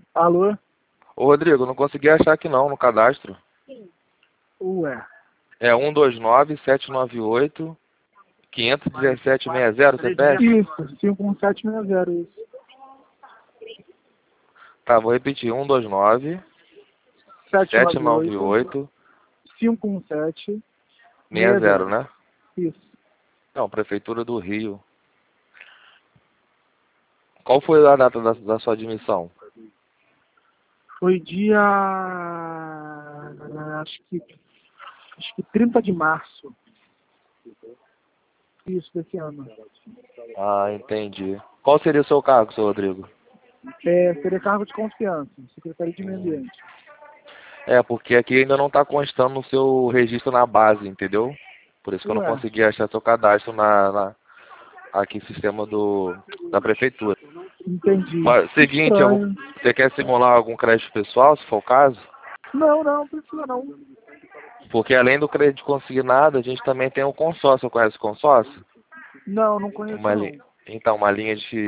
Alô? Ô, Rodrigo, não consegui achar aqui não, no cadastro. Ué. É 129-798-51760 CPF? Isso, 51760, isso. Tá, vou repetir. 798 129-798-60, 517 né? Isso. Não, Prefeitura do Rio. Qual foi a data da sua admissão? Foi dia. Acho que 30 de março. Isso, desse ano. Ah, entendi. Qual seria o seu cargo, seu Rodrigo? Seria cargo de confiança, Secretaria de Meio Ambiente. É, porque aqui ainda não está constando no seu registro na base, entendeu? Por isso que eu não Ué, consegui achar seu cadastro aqui no sistema da prefeitura. entendi. Mas, Que seguinte, estranho. você quer simular algum crédito pessoal, se for o caso? Não precisa não. Porque além do crédito consignado, a gente também tem o consórcio. Conhece o consórcio? Não conheço Uma, não. então, uma linha de